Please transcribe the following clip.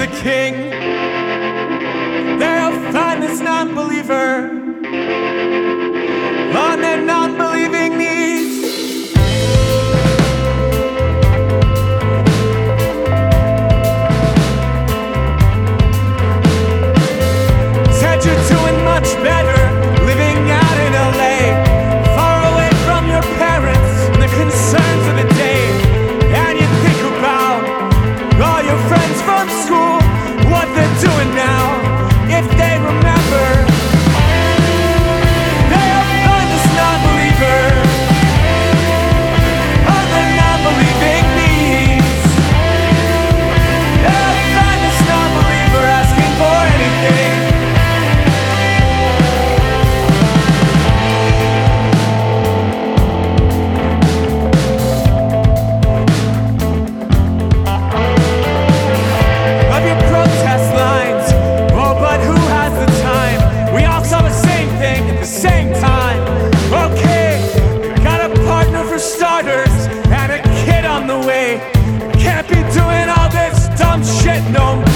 king. They'll find this non-believer on their non-believing knees. Said you're doing much better living out in LA, far away from your parents and the concerns of the day. And you think about all your friends from school, what they're doing now, if they remember. They'll find this non-believer on their non-believing knees. They'll find this non-believer asking for anything. Of your protest lines, oh, but who has the time? We all saw the same thing at the same time. Okay, got a partner for starters and a kid on the way. Can't be doing all this dumb shit no more.